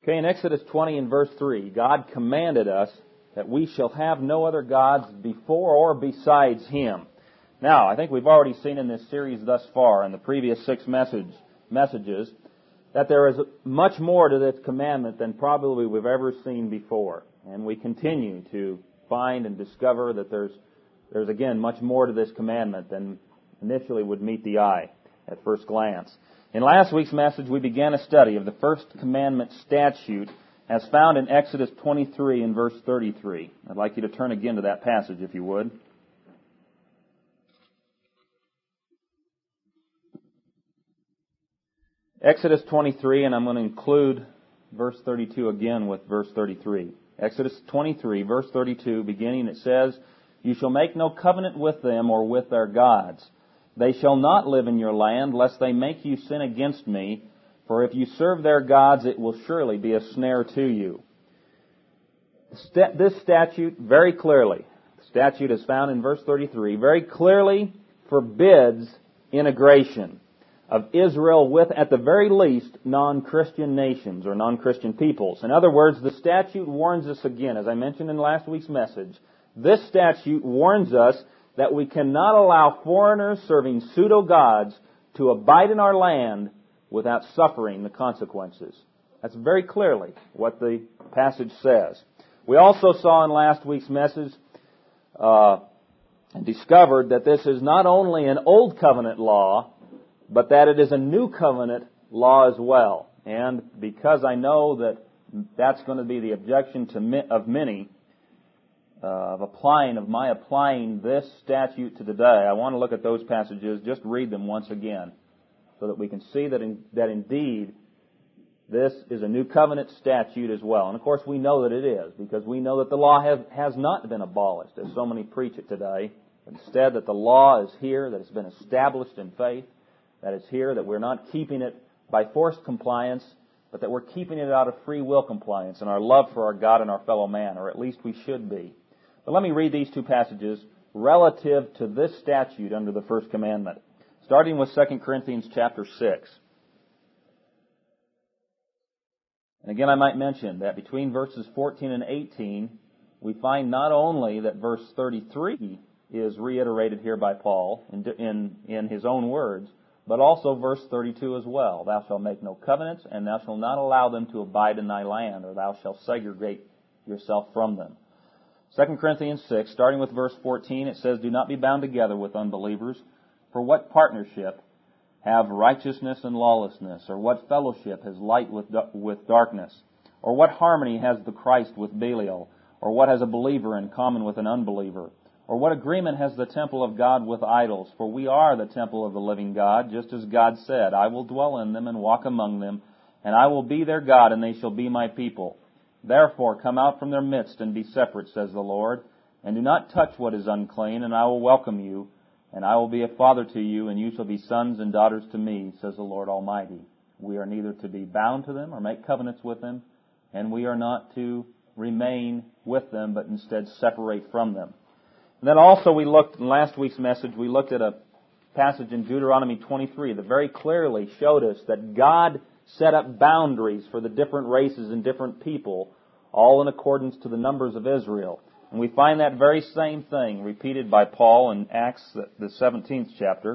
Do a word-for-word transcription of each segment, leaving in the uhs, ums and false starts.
Okay, in Exodus twenty and verse three, God commanded us that we shall have no other gods before or besides Him. Now, I think we've already seen in this series thus far, in the previous six message, messages, that there is much more to this commandment than probably we've ever seen before. And we continue to find and discover that there's, there's again, much more to this commandment than initially would meet the eye at first glance. In last week's message, we began a study of the first commandment statute as found in Exodus twenty-three and verse thirty-three. I'd like you to turn again to that passage, if you would. Exodus twenty-three, and I'm going to include verse thirty-two again with verse thirty-three. Exodus twenty-three, verse thirty-two, beginning, it says, "You shall make no covenant with them or with their gods. They shall not live in your land, lest they make you sin against me. For if you serve their gods, it will surely be a snare to you." This statute very clearly, the statute is found in verse thirty-three, very clearly forbids integration of Israel with, at the very least, non-Christian nations or non-Christian peoples. In other words, the statute warns us again, as I mentioned in last week's message, this statute warns us that we cannot allow foreigners serving pseudo-gods to abide in our land without suffering the consequences. That's very clearly what the passage says. We also saw in last week's message uh, and discovered that this is not only an old covenant law, but that it is a new covenant law as well. And because I know that that's going to be the objection to of many, uh, of applying, of my applying this statute to today, I want to look at those passages, just read them once again, so that we can see that in, that indeed this is a new covenant statute as well. And of course we know that it is, because we know that the law has, has not been abolished, as so many preach it today. Instead, that the law is here, that it's been established in faith, that it's here, that we're not keeping it by forced compliance, but that we're keeping it out of free will compliance and our love for our God and our fellow man, or at least we should be. But let me read these two passages relative to this statute under the first commandment, starting with Second Corinthians chapter six. And again, I might mention that between verses fourteen and eighteen, we find not only that verse thirty-three is reiterated here by Paul in, in, in his own words, but also verse thirty-two as well. "Thou shalt make no covenants, and thou shalt not allow them to abide in thy land, or thou shalt segregate yourself from them." Second Corinthians six, starting with verse fourteen, it says, "Do not be bound together with unbelievers, for what partnership have righteousness and lawlessness? Or what fellowship has light with, with darkness? Or what harmony has the Christ with Belial? Or what has a believer in common with an unbeliever? Or what agreement has the temple of God with idols? For we are the temple of the living God, just as God said, I will dwell in them and walk among them, and I will be their God, and they shall be my people. Therefore come out from their midst and be separate, says the Lord, and do not touch what is unclean, and I will welcome you, and I will be a father to you, and you shall be sons and daughters to me, says the Lord Almighty. We are neither to be bound to them or make covenants with them, and we are not to remain with them, but instead separate from them." And then also we looked, in last week's message, we looked at a passage in Deuteronomy twenty-three that very clearly showed us that God set up boundaries for the different races and different people, all in accordance to the numbers of Israel. And we find that very same thing repeated by Paul in Acts, the seventeenth chapter.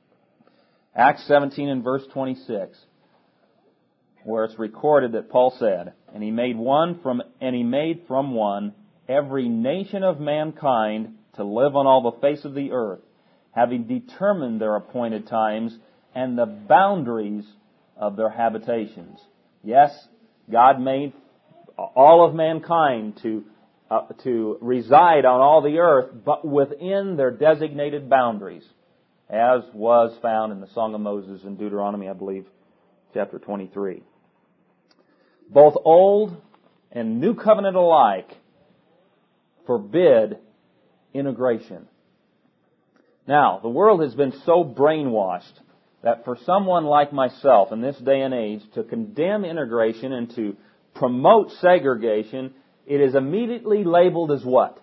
Acts seventeen and verse twenty-six, where it's recorded that Paul said, "And he made one from, and he made from one every nation of mankind to live on all the face of the earth, having determined their appointed times and the boundaries of their habitations." Yes, God made all of mankind to uh, to reside on all the earth, but within their designated boundaries, as was found in the Song of Moses in Deuteronomy, I believe, chapter twenty-three. Both Old and New Covenant alike forbid integration. Now, the world has been so brainwashed that for someone like myself in this day and age to condemn integration and to promote segregation, it is immediately labeled as what?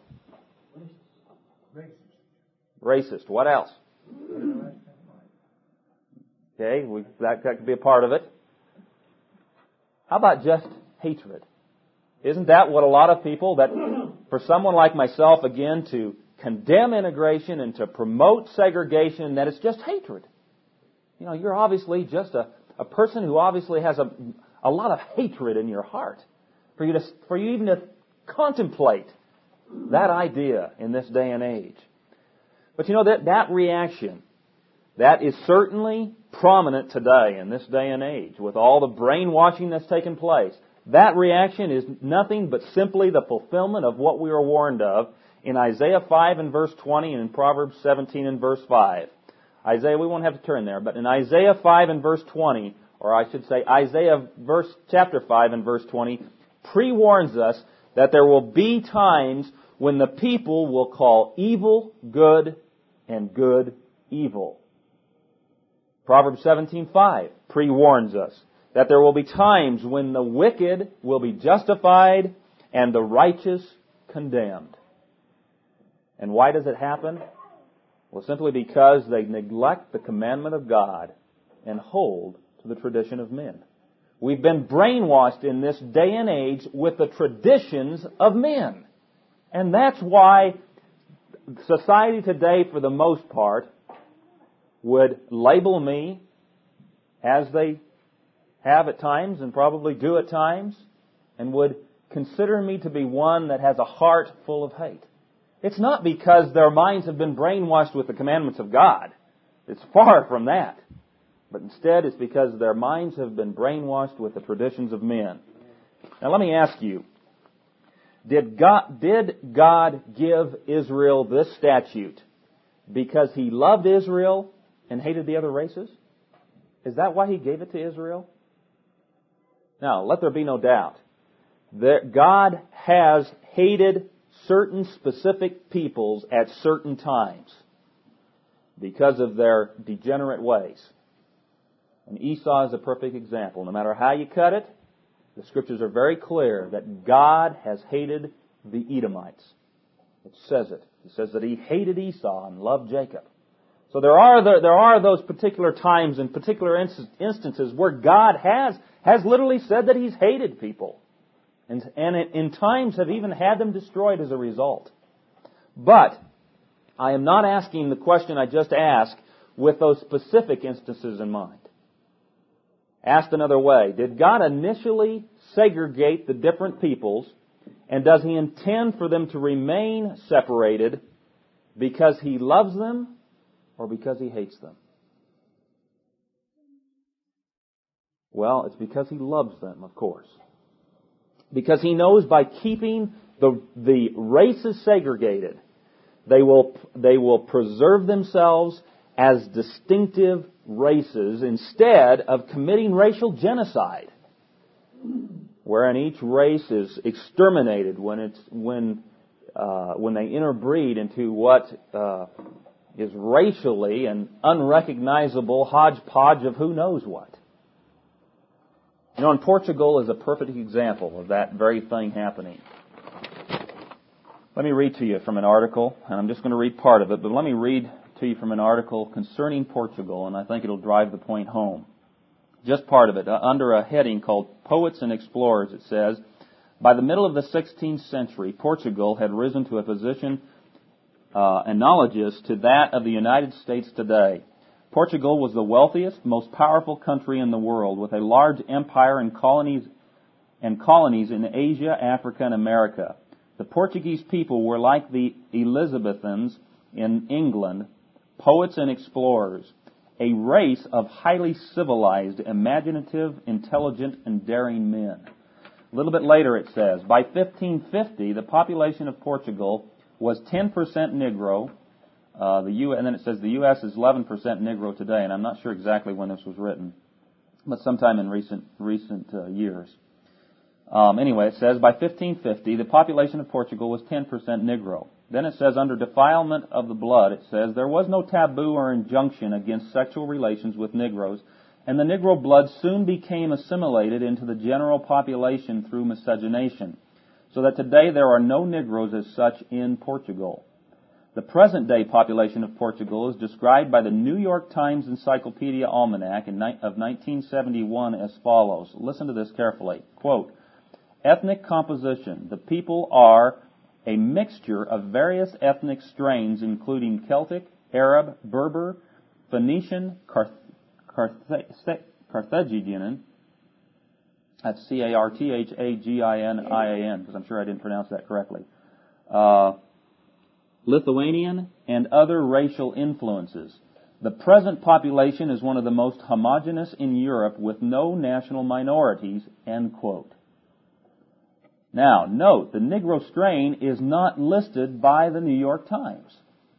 Racist. Racist. What else? Okay, we, that, that could be a part of it. How about just hatred. Isn't that what a lot of people, that for someone like myself, again, to condemn integration and to promote segregation, that it's just hatred? You know, you're obviously just a, a person who obviously has a, a lot of hatred in your heart. For you to, for you even to contemplate that idea in this day and age. But you know, that, that reaction, that is certainly prominent today in this day and age with all the brainwashing that's taken place. That reaction is nothing but simply the fulfillment of what we were warned of in Isaiah five and verse twenty and in Proverbs seventeen and verse five. Isaiah, we won't have to turn there, but in Isaiah five and verse twenty, or I should say Isaiah verse chapter five and verse twenty, pre-warns us that there will be times when the people will call evil good and good evil. Proverbs seventeen five pre-warns us that there will be times when the wicked will be justified and the righteous condemned. And why does it happen? Well, simply because they neglect the commandment of God and hold to the tradition of men. We've been brainwashed in this day and age with the traditions of men. And that's why society today, for the most part, would label me, as they have at times and probably do at times, and would consider me to be one that has a heart full of hate. It's not because their minds have been brainwashed with the commandments of God. It's far from that. But instead, it's because their minds have been brainwashed with the traditions of men. Now let me ask you, did God, did God give Israel this statute because He loved Israel and hated the other races? Is that why He gave it to Israel? Now, let there be no doubt that God has hated certain specific peoples at certain times because of their degenerate ways. And Esau is a perfect example. No matter how you cut it, the Scriptures are very clear that God has hated the Edomites. It says it. It says that He hated Esau and loved Jacob. So there are the, there are those particular times and particular instances where God has has literally said that He's hated people. And, and in times have even had them destroyed as a result. But I am not asking the question I just asked with those specific instances in mind. Asked another way, did God initially segregate the different peoples, and does He intend for them to remain separated because He loves them or because He hates them? Well, it's because He loves them, of course. Because He knows by keeping the, the races segregated, they will, they will preserve themselves as distinctive races instead of committing racial genocide, wherein each race is exterminated when it's when uh, when they interbreed into what uh, is racially an unrecognizable hodgepodge of who knows what. You know, and Portugal is a perfect example of that very thing happening. Let me read to you from an article, and I'm just going to read part of it, but let me read to you from an article concerning Portugal, and I think it'll drive the point home. Just part of it. Uh, under a heading called Poets and Explorers, it says, by the middle of the sixteenth century, Portugal had risen to a position uh, analogous to that of the United States today. Portugal was the wealthiest, most powerful country in the world, with a large empire and colonies and colonies in Asia, Africa, and America. The Portuguese people were like the Elizabethans in England, poets and explorers, a race of highly civilized, imaginative, intelligent, and daring men. A little bit later it says, by fifteen fifty, the population of Portugal was ten percent Negro. Uh, the U, and then it says the U S is eleven percent Negro today, and I'm not sure exactly when this was written, but sometime in recent recent uh, years. Um, anyway, it says by fifteen fifty, the population of Portugal was ten percent Negro. Then it says under defilement of the blood, it says there was no taboo or injunction against sexual relations with Negroes, and the Negro blood soon became assimilated into the general population through miscegenation, so that today there are no Negroes as such in Portugal. The present-day population of Portugal is described by the New York Times Encyclopedia Almanac of nineteen seventy-one as follows. Listen to this carefully. Quote, ethnic composition. The people are a mixture of various ethnic strains, including Celtic, Arab, Berber, Phoenician, Carth- Carth- Carthaginian, that's C A R T H A G I N I A N, because I'm sure I didn't pronounce that correctly, uh, Lithuanian, and other racial influences. The present population is one of the most homogeneous in Europe with no national minorities, end quote. Now, note, the Negro strain is not listed by the New York Times.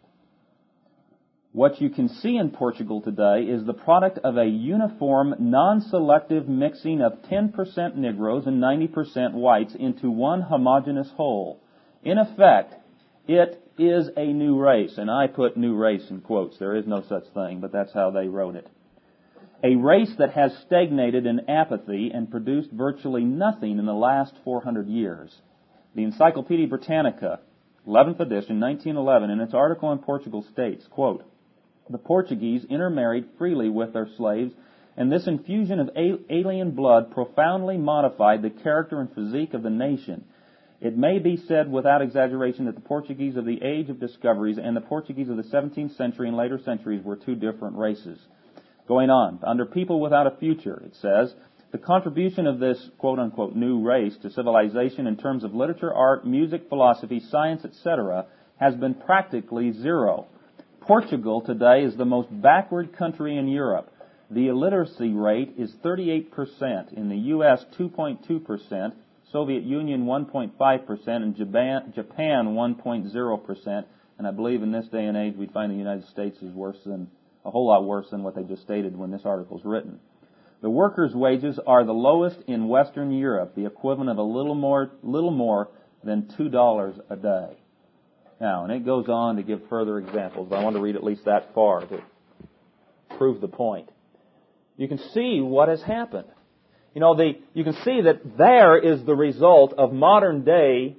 What you can see in Portugal today is the product of a uniform, non-selective mixing of ten percent Negroes and ninety percent whites into one homogeneous whole. In effect, it is a new race, and I put new race in quotes. There is no such thing, but that's how they wrote it. A race that has stagnated in apathy and produced virtually nothing in the last four hundred years. The Encyclopedia Britannica, eleventh edition, nineteen eleven, in its article on Portugal states, quote, "The Portuguese intermarried freely with their slaves, and this infusion of alien blood profoundly modified the character and physique of the nation. It may be said without exaggeration that the Portuguese of the age of discoveries and the Portuguese of the seventeenth century and later centuries were two different races." Going on, under people without a future, it says, the contribution of this quote-unquote new race to civilization in terms of literature, art, music, philosophy, science, et cetera has been practically zero. Portugal today is the most backward country in Europe. The illiteracy rate is thirty-eight percent, in the U S two point two percent, Soviet Union one point five percent, and Japan, Japan one point zero percent. And I believe in this day and age we'd find the United States is worse than, a whole lot worse than what they just stated when this article was written. The workers' wages are the lowest in Western Europe, the equivalent of a little more, little more than two dollars a day. Now, and it goes on to give further examples, but I want to read at least that far to prove the point. You can see what has happened. You know, the, you can see that there is the result of modern day,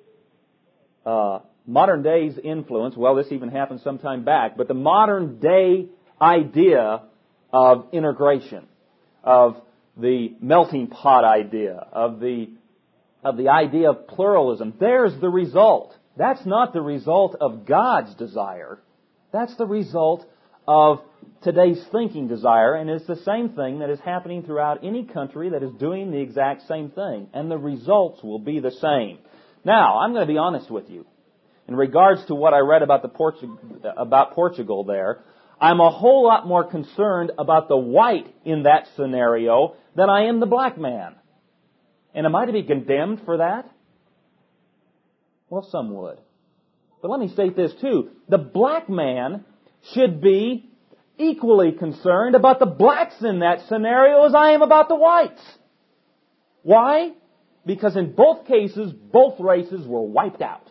uh, modern day's influence. Well, this even happened some time back, but the modern day idea of integration, of the melting pot idea, of the, of the idea of pluralism, there's the result. That's not the result of God's desire. That's the result of today's thinking desire, and it's the same thing that is happening throughout any country that is doing the exact same thing, and the results will be the same. Now, I'm going to be honest with you. In regards to what I read about the Portu- about Portugal there, I'm a whole lot more concerned about the white in that scenario than I am the black man. And am I to be condemned for that? Well, some would. But let me state this too. The black man should be equally concerned about the blacks in that scenario as I am about the whites. Why? Because in both cases, both races were wiped out.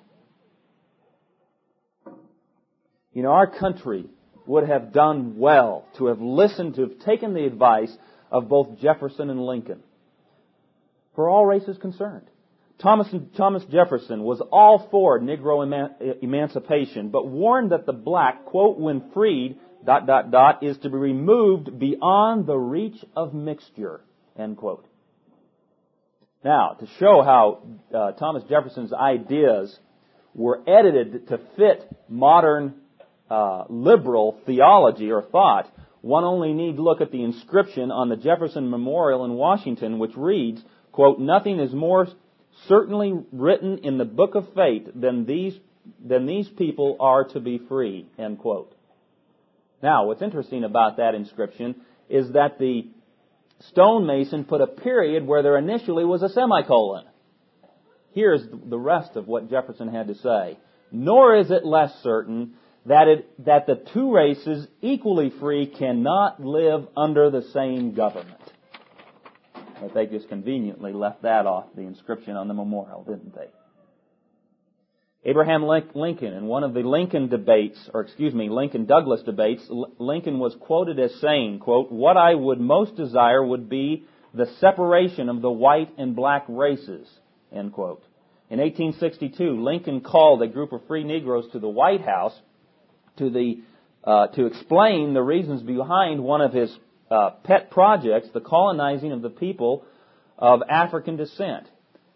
You know, our country would have done well to have listened, to have taken the advice of both Jefferson and Lincoln, for all races concerned. Thomas, Thomas Jefferson was all for Negro eman- emancipation, but warned that the black, quote, when freed, dot, dot, dot, is to be removed beyond the reach of mixture, end quote. Now, to show how uh, Thomas Jefferson's ideas were edited to fit modern uh, liberal theology or thought, one only need look at the inscription on the Jefferson Memorial in Washington, which reads, quote, "Nothing is more certainly written in the book of fate than these than these people are to be free," end quote. Now, what's interesting about that inscription is that the stonemason put a period where there initially was a semicolon. Here's the rest of what Jefferson had to say. "Nor is it less certain that it that the two races equally free cannot live under the same government." But they just conveniently left that off the inscription on the memorial, didn't they? Abraham Lincoln, in one of the Lincoln debates, or excuse me, Lincoln-Douglas debates, Lincoln was quoted as saying, quote, "What I would most desire would be the separation of the white and black races," end quote. In eighteen sixty-two, Lincoln called a group of free Negroes to the White House to the uh, to explain the reasons behind one of his Uh, pet projects, the colonizing of the people of African descent.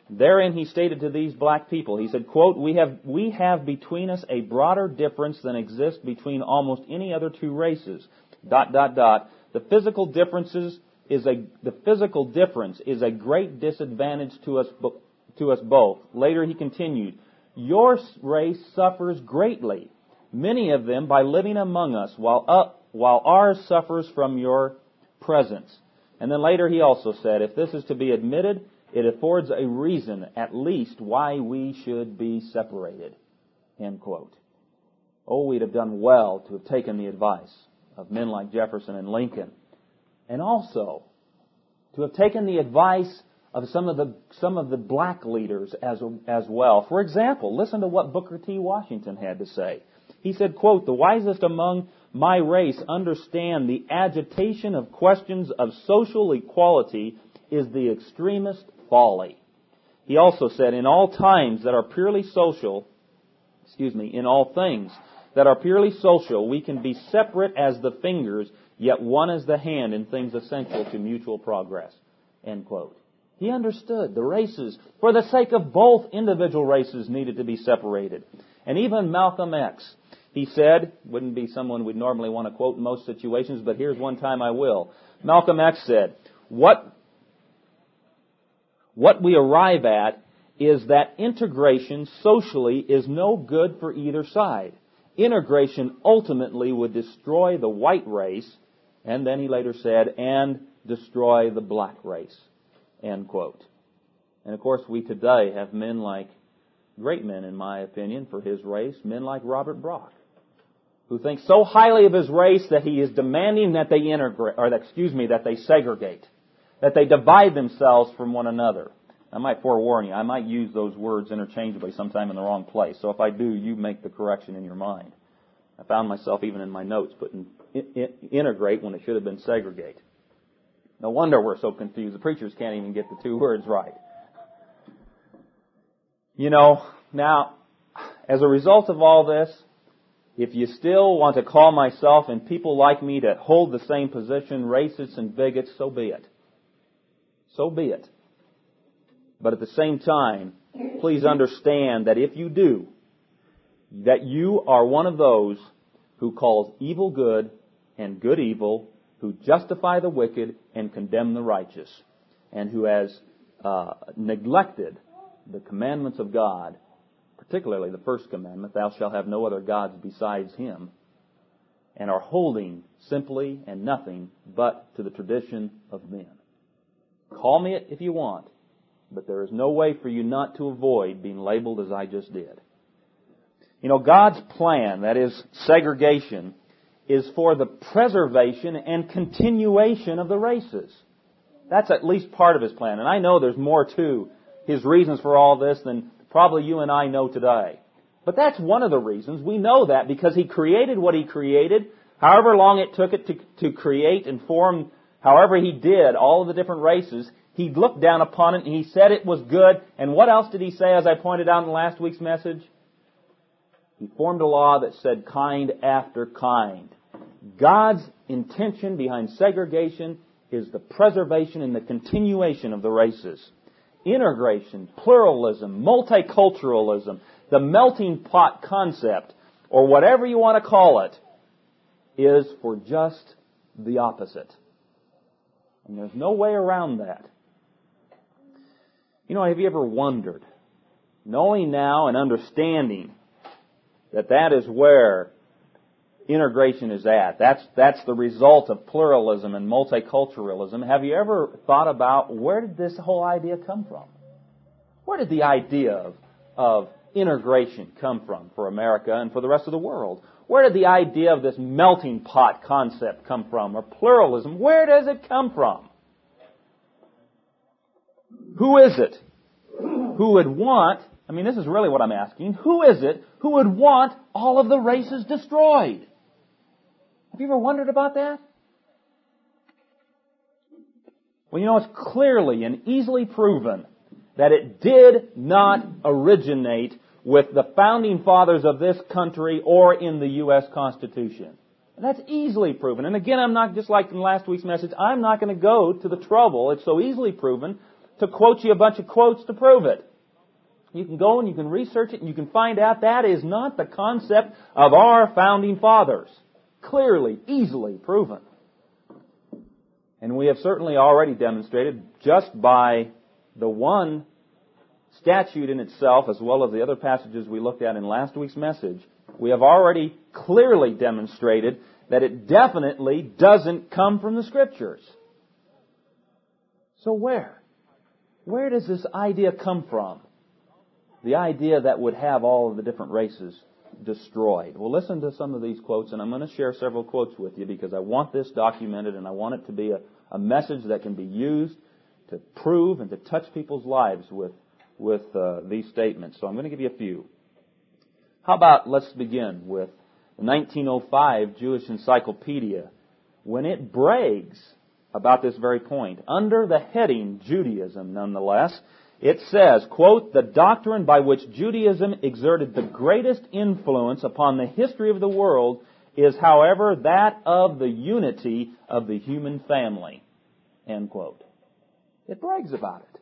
Therein he stated to these black people, he said, quote, we have, we have between us a broader difference than exists between almost any other two races. Dot, dot, dot. The physical differences is a, the physical difference is a great disadvantage to us, to us both. Later he continued, your race suffers greatly, many of them by living among us, while, up, while ours suffers from your presence. And then later he also said, if this is to be admitted, it affords a reason, at least, why we should be separated. End quote. Oh, we'd have done well to have taken the advice of men like Jefferson and Lincoln, and also to have taken the advice of some of the some of the black leaders as as well. For example, listen to what Booker T. Washington had to say. He said, quote, the wisest among my race understand the agitation of questions of social equality is the extremist folly. He also said, in all times that are purely social, excuse me, in all things that are purely social, we can be separate as the fingers, yet one as the hand in things essential to mutual progress. End quote. He understood the races, for the sake of both individual races, needed to be separated. And even Malcolm X, he said, wouldn't be someone we'd normally want to quote in most situations, but here's one time I will. Malcolm X said, what What we arrive at is that integration socially is no good for either side. Integration ultimately would destroy the white race, and then he later said, and destroy the black race. End quote. And of course we today have men like, great men in my opinion for his race, men like Robert Brock, who thinks so highly of his race that he is demanding that they integrate, or that, excuse me, that they segregate, that they divide themselves from one another. I might forewarn you, I might use those words interchangeably sometime in the wrong place. So if I do, you make the correction in your mind. I found myself even in my notes putting integrate when it should have been segregate. No wonder we're so confused. The preachers can't even get the two words right. You know, now, as a result of all this, if you still want to call myself and people like me that hold the same position, racists and bigots, so be it. So be it. But at the same time, please understand that if you do, that you are one of those who calls evil good and good evil, who justify the wicked and condemn the righteous, and who has uh, neglected the commandments of God, particularly the first commandment, thou shalt have no other gods besides Him, and are holding simply and nothing but to the tradition of men. Call me it if you want, but there is no way for you not to avoid being labeled as I just did. You know, God's plan, that is segregation, is for the preservation and continuation of the races. That's at least part of His plan. And I know there's more to His reasons for all this than probably you and I know today. But that's one of the reasons. We know that because He created what He created, however long it took it to, to create and form, however He did all of the different races. He looked down upon it and He said it was good. And what else did He say, as I pointed out in last week's message? He formed a law that said kind after kind. God's intention behind segregation is the preservation and the continuation of the races. Integration, pluralism, multiculturalism, the melting pot concept, or whatever you want to call it, is for just the opposite. And there's no way around that. You know, have you ever wondered, knowing now and understanding that that is where integration is at, that's that's the result of pluralism and multiculturalism, have you ever thought about where did this whole idea come from? Where did the idea of, of integration come from for America and for the rest of the world? Where did the idea of this melting pot concept come from, or pluralism? Where does it come from? Who is it who would want, I mean, this is really what I'm asking, who is it who would want all of the races destroyed? Have you ever wondered about that? Well, you know, it's clearly and easily proven that it did not originate with the founding fathers of this country or in the U S Constitution. And that's easily proven. And again, I'm not, just like in last week's message, I'm not going to go to the trouble, it's so easily proven, to quote you a bunch of quotes to prove it. You can go and you can research it and you can find out that is not the concept of our founding fathers. Clearly, easily proven. And we have certainly already demonstrated just by the one statute in itself, as well as the other passages we looked at in last week's message, we have already clearly demonstrated that it definitely doesn't come from the Scriptures. So where? Where does this idea come from? The idea that would have all of the different races destroyed. Well, listen to some of these quotes, and I'm going to share several quotes with you because I want this documented and I want it to be a, a message that can be used to prove and to touch people's lives with, with uh, these statements. So I'm going to give you a few. How about, let's begin with the nineteen oh five Jewish Encyclopedia, when it brags about this very point. Under the heading Judaism, nonetheless, it says, quote, "The doctrine by which Judaism exerted the greatest influence upon the history of the world is, however, that of the unity of the human family." End quote. It brags about it.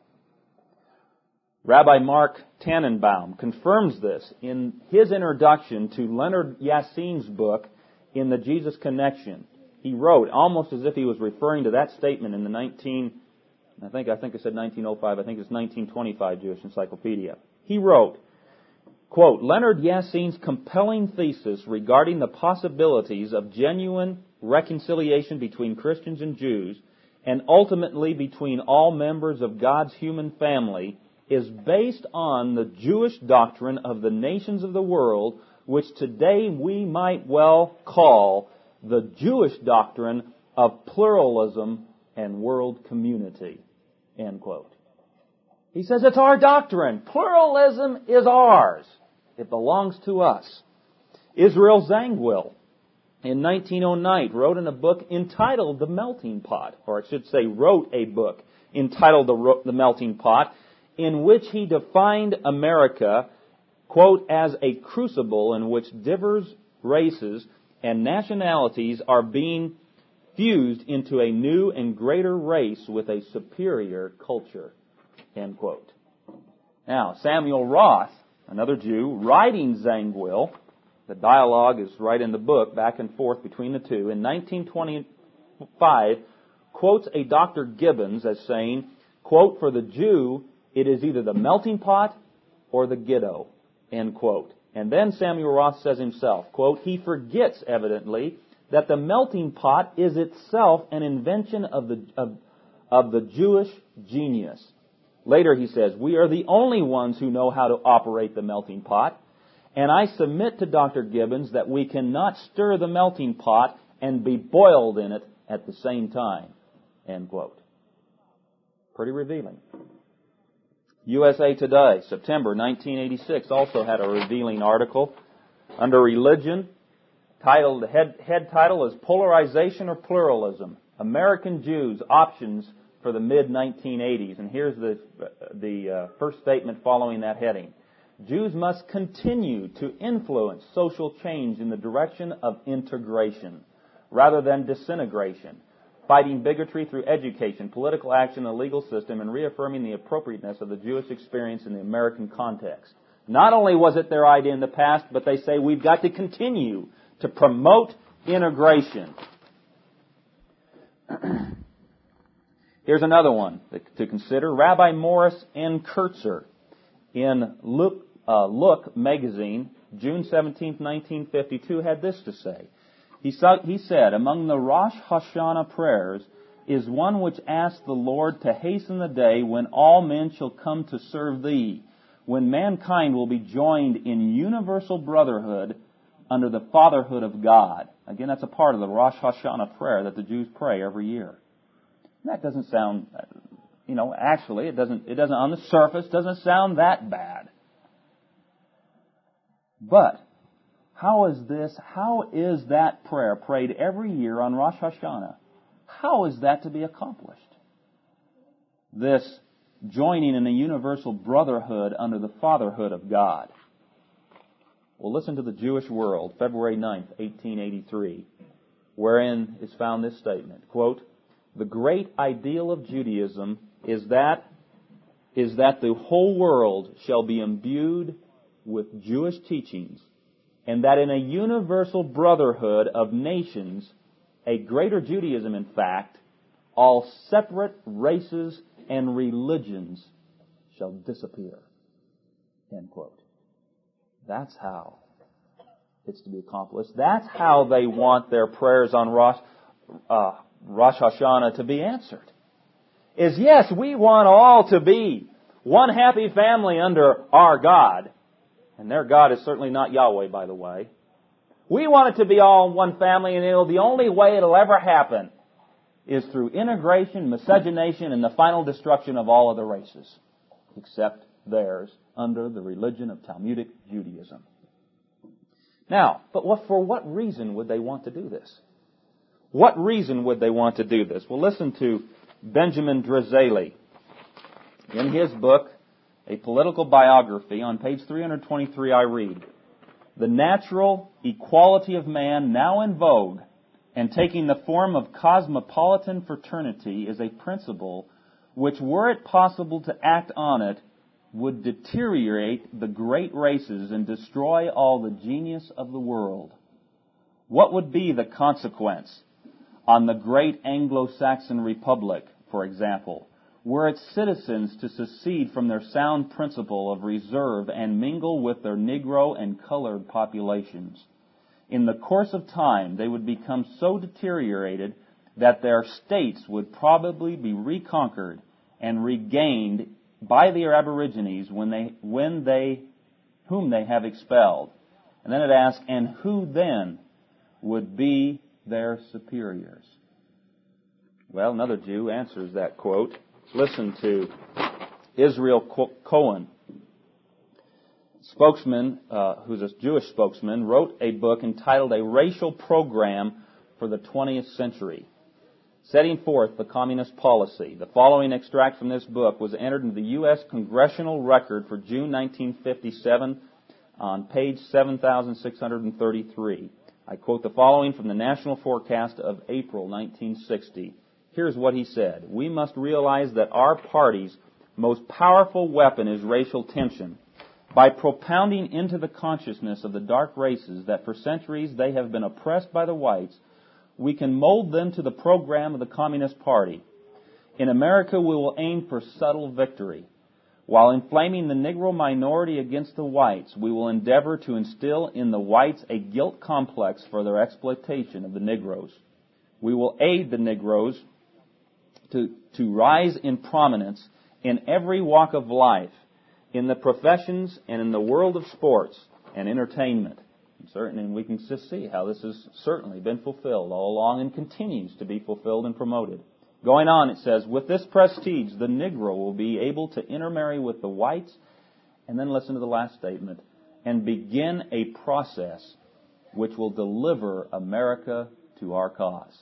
Rabbi Mark Tannenbaum confirms this in his introduction to Leonard Yassin's book, In the Jesus Connection. He wrote, almost as if he was referring to that statement in the nineteen, I think I think I said nineteen oh five, I think it's nineteen twenty-five Jewish Encyclopedia. He wrote, quote, "Leonard Yassin's compelling thesis regarding the possibilities of genuine reconciliation between Christians and Jews, and ultimately between all members of God's human family, is based on the Jewish doctrine of the nations of the world, which today we might well call the Jewish doctrine of pluralism and world community." End quote. He says it's our doctrine. Pluralism is ours. It belongs to us. Israel Zangwill, in nineteen oh nine, wrote in a book entitled The Melting Pot, or I should say wrote a book entitled The, the Melting Pot, in which he defined America, quote, as a crucible in which diverse races and nationalities are being fused into a new and greater race with a superior culture, end quote. Now, Samuel Roth, another Jew, writing Zangwill, the dialogue is right in the book, back and forth between the two, in nineteen twenty-five, quotes a Doctor Gibbons as saying, quote, "For the Jew, it is either the melting pot or the ghetto," end quote. And then Samuel Roth says himself, quote, "He forgets, evidently, that the melting pot is itself an invention of the, of, of the Jewish genius." Later he says, "We are the only ones who know how to operate the melting pot, and I submit to Doctor Gibbons that we cannot stir the melting pot and be boiled in it at the same time," end quote. Pretty revealing. U S A Today, September nineteen eighty-six, also had a revealing article under religion, titled, the head, head title is Polarization or Pluralism? American Jews Options for the mid nineteen eighties. And here's the, the uh, first statement following that heading. "Jews must continue to influence social change in the direction of integration rather than disintegration, fighting bigotry through education, political action, the legal system, and reaffirming the appropriateness of the Jewish experience in the American context." Not only was it their idea in the past, but they say we've got to continue to promote integration. Here's another one to consider. Rabbi Morris N. Kurtzer, in Look, uh, Look magazine, June seventeenth, nineteen fifty-two, had this to say. He, saw, he said, "Among the Rosh Hashanah prayers is one which asks the Lord to hasten the day when all men shall come to serve Thee, when mankind will be joined in universal brotherhood under the fatherhood of God." Again, that's a part of the Rosh Hashanah prayer that the Jews pray every year. And that doesn't sound, you know, actually, it doesn't, it doesn't, on the surface, doesn't sound that bad. But how is this, how is that prayer prayed every year on Rosh Hashanah? How is that to be accomplished? This joining in a universal brotherhood under the fatherhood of God. Well, listen to the Jewish World, February ninth, eighteen eighty-three, wherein is found this statement, quote, "The great ideal of Judaism is that is that the whole world shall be imbued with Jewish teachings, and that in a universal brotherhood of nations, a greater Judaism, in fact, all separate races and religions shall disappear. End quote. That's how it's to be accomplished. That's how they want their prayers on Rosh, uh, Rosh Hashanah to be answered. Is yes, we want all to be one happy family under our God. And their God is certainly not Yahweh, by the way. We want it to be all one family, and it'll, the only way it'll ever happen is through integration, miscegenation, and the final destruction of all other races, except theirs, under the religion of Talmudic Judaism. Now, but what, for what reason would they want to do this? What reason would they want to do this? Well, listen to Benjamin Disraeli. In his book, A Political Biography, on page three hundred twenty-three, I read, "The natural equality of man now in vogue and taking the form of cosmopolitan fraternity is a principle which, were it possible to act on it, would deteriorate the great races and destroy all the genius of the world. What would be the consequence on the great Anglo-Saxon Republic, for example, were its citizens to secede from their sound principle of reserve and mingle with their Negro and colored populations? In the course of time, they would become so deteriorated that their states would probably be reconquered and regained by the Aborigines when they, when they, whom they have expelled." And then it asks, "And who then would be their superiors?" Well, another Jew answers that quote. Listen to Israel Cohen, spokesman, uh, who's a Jewish spokesman, wrote a book entitled A Racial Program for the twentieth Century, setting forth the communist policy. The following extract from this book was entered into the U S Congressional Record for June nineteen fifty-seven on page seven thousand six hundred thirty-three. I quote the following from the National Forecast of April nineteen sixty. Here's what he said: "We must realize that our party's most powerful weapon is racial tension. By propounding into the consciousness of the dark races that for centuries they have been oppressed by the whites, we can mold them to the program of the Communist Party. In America, we will aim for subtle victory. While inflaming the Negro minority against the whites, we will endeavor to instill in the whites a guilt complex for their exploitation of the Negroes. We will aid the Negroes to, to rise in prominence in every walk of life, in the professions and in the world of sports and entertainment." And certainly, and we can just see how this has certainly been fulfilled all along and continues to be fulfilled and promoted. Going on, it says, "With this prestige, the Negro will be able to intermarry with the whites," and then listen to the last statement, "and begin a process which will deliver America to our cause."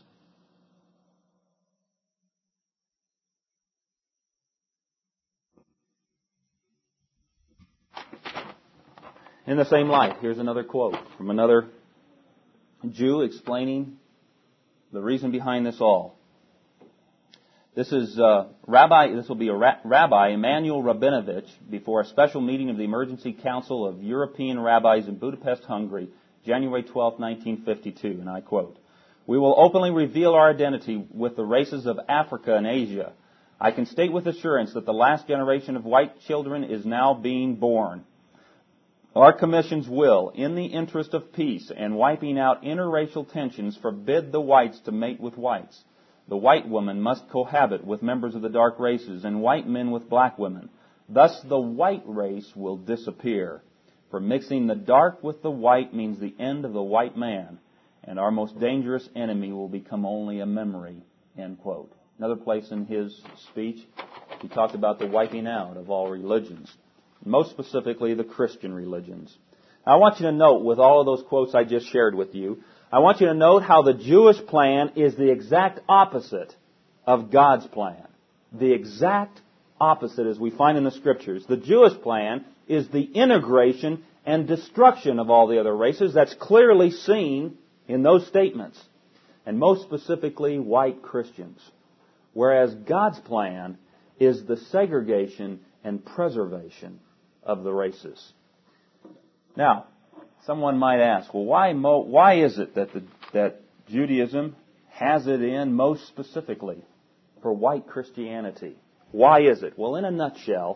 In the same light, here's another quote from another Jew explaining the reason behind this all. This is uh, Rabbi. This will be a ra- Rabbi Emanuel Rabinovich before a special meeting of the Emergency Council of European Rabbis in Budapest, Hungary, January twelfth, nineteen fifty-two, and I quote, "We will openly reveal our identity with the races of Africa and Asia. I can state with assurance that the last generation of white children is now being born. Our commissions will, in the interest of peace and wiping out interracial tensions, forbid the whites to mate with whites. The white woman must cohabit with members of the dark races and white men with black women. Thus the white race will disappear. For mixing the dark with the white means the end of the white man, and our most dangerous enemy will become only a memory." End quote. Another place in his speech, he talked about the wiping out of all religions, most specifically the Christian religions. Now, I want you to note, with all of those quotes I just shared with you, I want you to note how the Jewish plan is the exact opposite of God's plan. The exact opposite, as we find in the Scriptures. The Jewish plan is the integration and destruction of all the other races. That's clearly seen in those statements, and most specifically white Christians. Whereas God's plan is the segregation and preservation of the races. Now, someone might ask, well, why mo- why is it that the, that Judaism has it in most specifically for white Christianity? Why is it? Well, in a nutshell,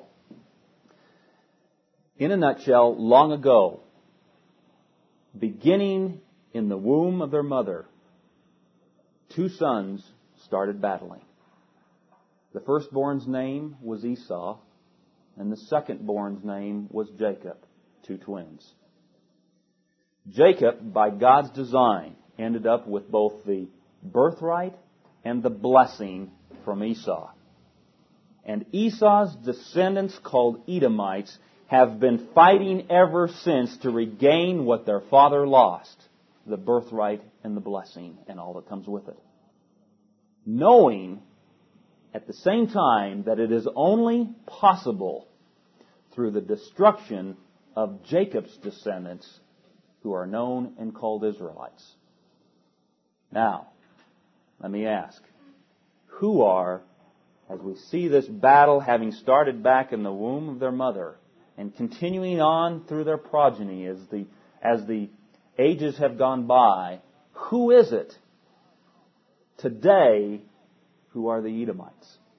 in a nutshell, long ago, beginning in the womb of their mother, two sons started battling. The firstborn's name was Esau, and the secondborn's name was Jacob, two twins. Jacob, by God's design, ended up with both the birthright and the blessing from Esau. And Esau's descendants, called Edomites, have been fighting ever since to regain what their father lost, the birthright and the blessing and all that comes with it. Knowing at the same time that it is only possible through the destruction of Jacob's descendants, who are known and called Israelites. Now, let me ask, who are, as we see this battle having started back in the womb of their mother and continuing on through their progeny as the, as the ages have gone by, who is it today who are the Edomites?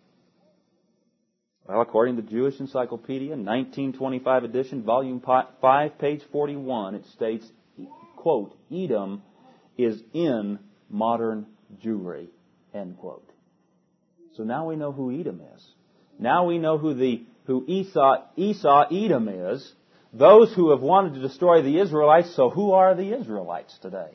Well, according to the Jewish Encyclopedia, nineteen twenty-five edition, volume five, page forty-one, it states, quote, Edom is in modern Jewry, end quote. So now we know who Edom is. Now we know who the who Esau, Esau, Edom is. Those who have wanted to destroy the Israelites. So who are the Israelites today?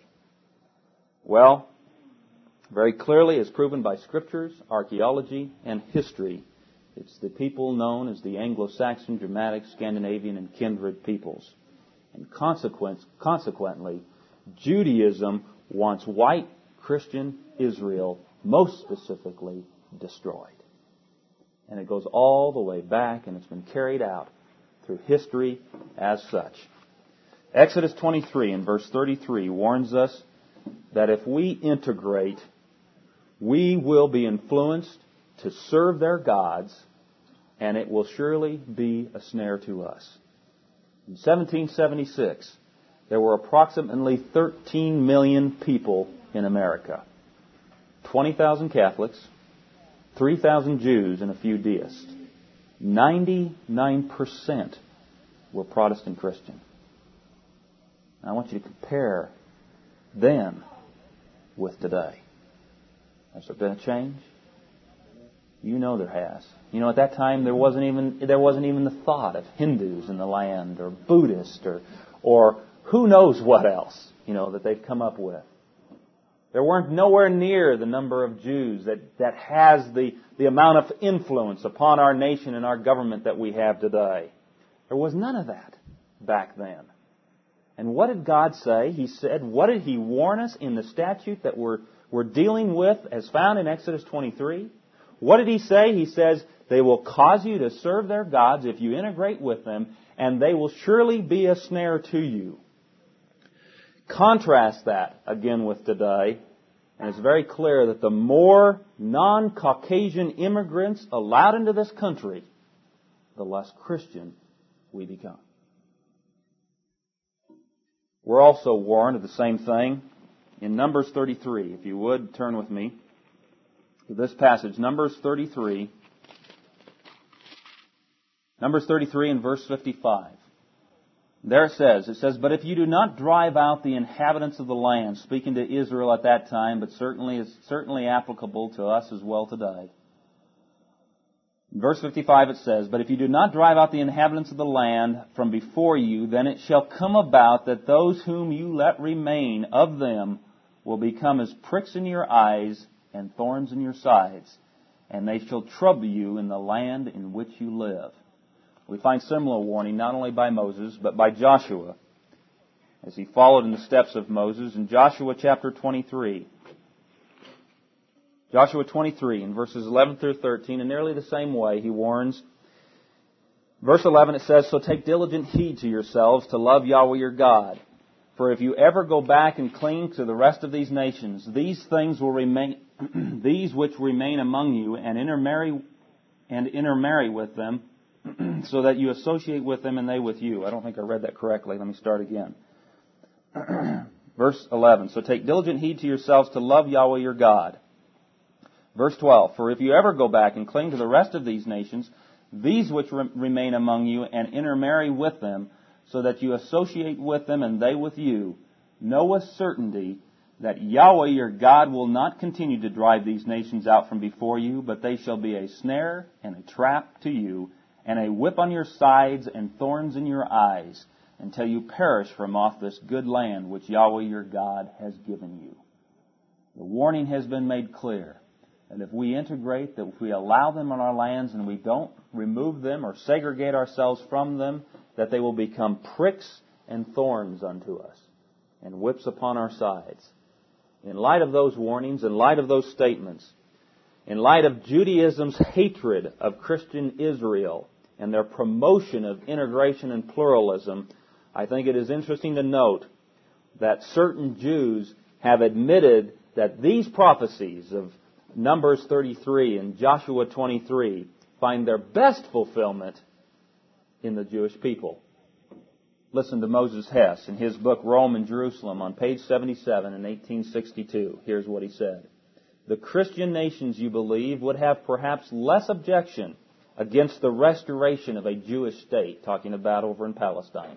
Well, very clearly, as proven by scriptures, archaeology, and history, it's the people known as the Anglo-Saxon, Germanic, Scandinavian, and kindred peoples. And consequence, consequently, Judaism wants white Christian Israel, most specifically, destroyed. And it goes all the way back, and it's been carried out through history as such. Exodus twenty-three and verse thirty-three warns us that if we integrate, we will be influenced to serve their gods, and it will surely be a snare to us. In seventeen seventy-six, there were approximately thirteen million people in America. twenty thousand Catholics, three thousand Jews, and a few deists. ninety-nine percent were Protestant Christian. And I want you to compare then with today. Has there been a change? You know there has. You know, at that time there wasn't even there wasn't even the thought of Hindus in the land, or Buddhists, or or who knows what else, you know, that they've come up with. There weren't nowhere near the number of Jews that, that has the, the amount of influence upon our nation and our government that we have today. There was none of that back then. And what did God say? He said, what did He warn us in the statute that we're, we're dealing with as found in Exodus twenty-three? What did He say? He says, they will cause you to serve their gods if you integrate with them, and they will surely be a snare to you. Contrast that again with today, and it's very clear that the more non-Caucasian immigrants allowed into this country, the less Christian we become. We're also warned of the same thing in Numbers thirty-three. If you would, turn with me to this passage, Numbers thirty-three. Numbers thirty-three and verse fifty-five. There it says, it says, but if you do not drive out the inhabitants of the land, speaking to Israel at that time, but certainly is certainly applicable to us as well today. In verse fifty-five it says, but if you do not drive out the inhabitants of the land from before you, then it shall come about that those whom you let remain of them will become as pricks in your eyes and thorns in your sides, and they shall trouble you in the land in which you live. We find similar warning not only by Moses, but by Joshua, as he followed in the steps of Moses in Joshua chapter twenty-three. Joshua twenty-three, in verses eleven through thirteen, in nearly the same way, he warns. Verse eleven, it says, so take diligent heed to yourselves to love Yahweh your God. For if you ever go back and cling to the rest of these nations, these things will remain, these which remain among you, and intermarry, and intermarry with them, so that you associate with them and they with you. I don't think I read that correctly. Let me start again. Verse eleven. So take diligent heed to yourselves to love Yahweh your God. Verse twelve. For if you ever go back and cling to the rest of these nations, these which re- remain among you, and intermarry with them, so that you associate with them and they with you, know with certainty that Yahweh your God will not continue to drive these nations out from before you, but they shall be a snare and a trap to you, and a whip on your sides and thorns in your eyes, until you perish from off this good land which Yahweh your God has given you. The warning has been made clear that if we integrate, that if we allow them on our lands and we don't remove them or segregate ourselves from them, that they will become pricks and thorns unto us and whips upon our sides. In light of those warnings, in light of those statements, in light of Judaism's hatred of Christian Israel and their promotion of integration and pluralism, I think it is interesting to note that certain Jews have admitted that these prophecies of Numbers thirty-three and Joshua twenty-three find their best fulfillment in the Jewish people. Listen to Moses Hess in his book Rome and Jerusalem on page seventy-seven in eighteen sixty-two. Here's what he said. The Christian nations, you believe, would have perhaps less objection against the restoration of a Jewish state, talking about over in Palestine,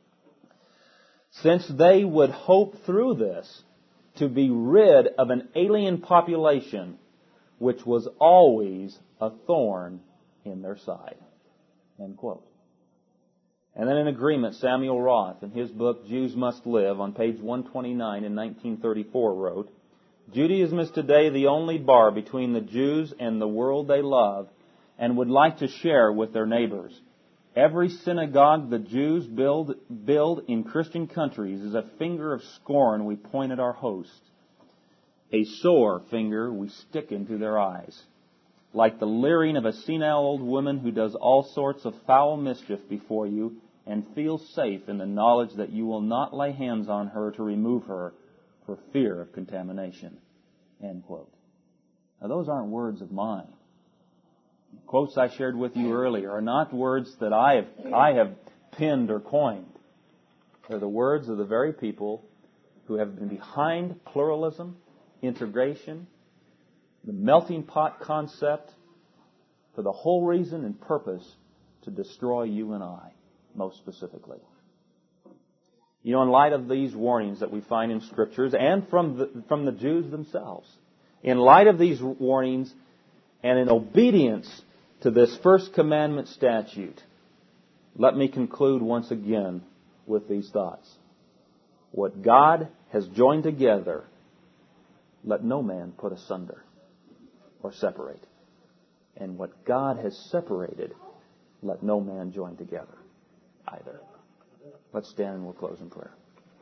since they would hope through this to be rid of an alien population which was always a thorn in their side. End quote. And then in agreement, Samuel Roth, in his book Jews Must Live, on page one twenty-nine in nineteen thirty-four, wrote, Judaism is today the only bar between the Jews and the world they love and would like to share with their neighbors. Every synagogue the Jews build, build in Christian countries is a finger of scorn we point at our host, a sore finger we stick into their eyes. Like the leering of a senile old woman who does all sorts of foul mischief before you and feels safe in the knowledge that you will not lay hands on her to remove her for fear of contamination. End quote. Now those aren't words of mine. The quotes I shared with you earlier are not words that I have, I have penned or coined. They're the words of the very people who have been behind pluralism, integration, the melting pot concept, for the whole reason and purpose to destroy you and I, most specifically. You know, in light of these warnings that we find in Scriptures and from the, from the Jews themselves, in light of these warnings and in obedience to this first commandment statute, let me conclude once again with these thoughts. What God has joined together, let no man put asunder or separate. And what God has separated, let no man join together either. Let's stand and we'll close in prayer.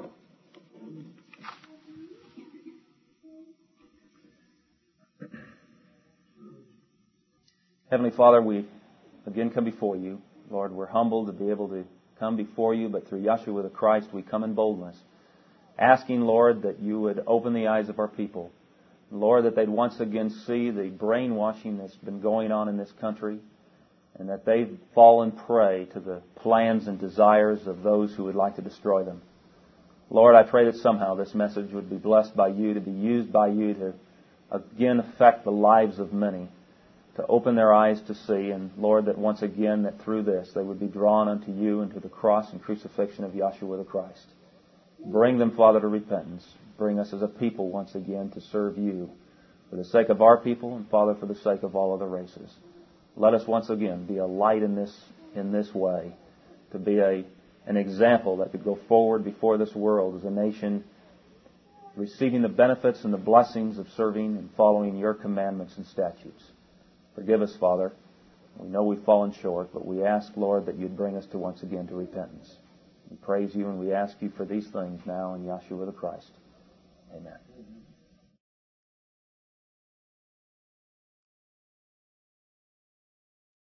Heavenly Father, we again come before you. Lord, we're humbled to be able to come before you, but through Yahshua the Christ we come in boldness, asking, Lord, that you would open the eyes of our people. Lord, that they'd once again see the brainwashing that's been going on in this country, and that they've fallen prey to the plans and desires of those who would like to destroy them. Lord, I pray that somehow this message would be blessed by you, to be used by you to again affect the lives of many, to open their eyes to see, and Lord, that once again, that through this they would be drawn unto you and to the cross and crucifixion of Yahshua the Christ. Bring them, Father, to repentance. Bring us as a people once again to serve you for the sake of our people and, Father, for the sake of all other races. Let us once again be a light in this in this way, to be a an example that could go forward before this world as a nation receiving the benefits and the blessings of serving and following your commandments and statutes. Forgive us, Father. We know we've fallen short, but we ask, Lord, that you'd bring us to once again to repentance. We praise you and we ask you for these things now in Yahshua the Christ. Amen.